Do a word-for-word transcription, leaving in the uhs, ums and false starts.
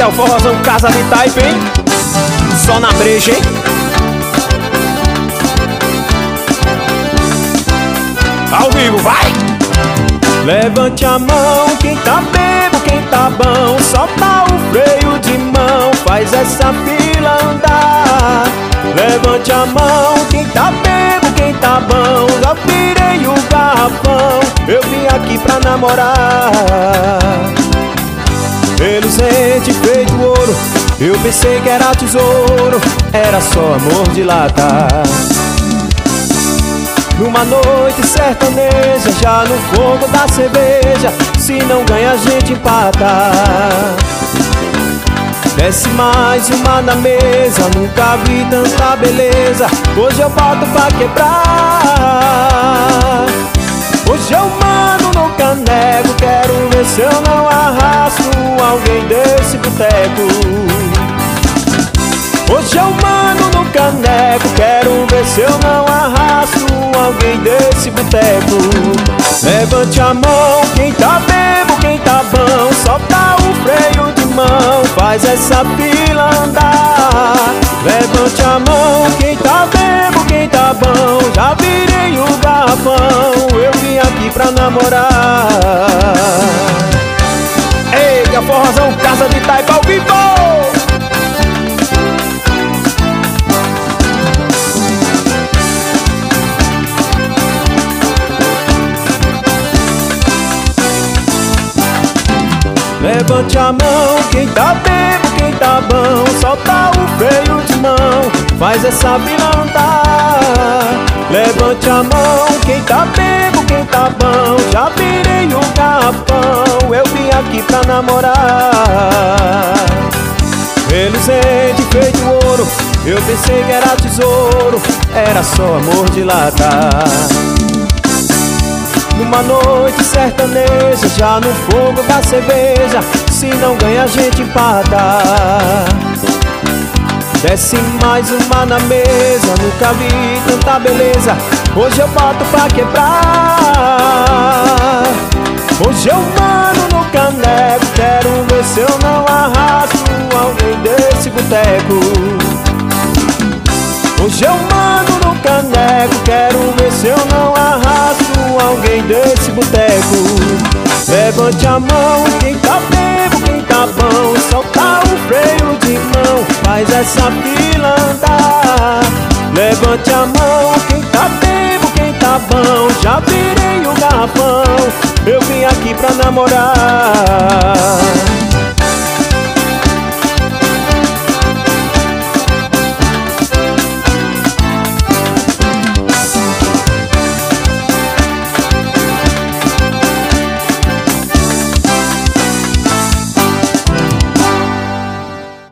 é o forrozão Casa de Taipa, hein? Só na breja, hein? Ao vivo, vai! Levante a mão, quem tá bebo, quem tá bom. Solta o freio de mão, faz essa fila andar. Levante a mão, quem tá bebo, quem tá bom. Já virei o garrafão, eu vim aqui pra namorar. Reluzente feito ouro, eu pensei que era tesouro, era só amor de lata. Numa noite sertaneja, já no fogo da cerveja, se não ganha a gente empata. Desce mais uma na mesa, nunca vi tanta beleza. Hoje eu boto pra quebrar. Hoje eu mando no caneco, quero ver se eu não arrasto alguém desse boteco. Hoje eu mando no caneco, quero ver se eu não arrasto alguém desse boteco. Levante a mão, quem tá bebo, quem tá bom. Solta o freio de mão, faz essa fila andar. Levante a mão, quem tá bebo, quem tá bom. Já virei o garrafão, eu vim aqui pra namorar. Eita, forrozão Casa de Taipa ao vivo! Levante a mão, quem tá bebo, quem tá bom. Solta o freio de mão, faz essa fila andar. Levante a mão, quem tá bebo, quem tá bom. Já virei o garrafão, eu vim aqui pra namorar. Reluzente feito ouro, eu pensei que era tesouro, era só amor de lata. Numa noite sertaneja, já no fogo da cerveja, se não ganha a gente empata. Desce mais uma na mesa, nunca vi tanta beleza. Hoje eu boto pra quebrar. Hoje eu mando no caneco, quero ver se eu não arrasto alguém desse boteco. Hoje eu mando no caneco, quero ver se eu não arrasto alguém desse boteco. Levante a mão, quem tá bebo, quem tá bom. Solta o freio de mão, faz essa fila andar. Levante a mão, quem tá bebo, quem tá bom. Já virei o garrafão, eu vim aqui pra namorar.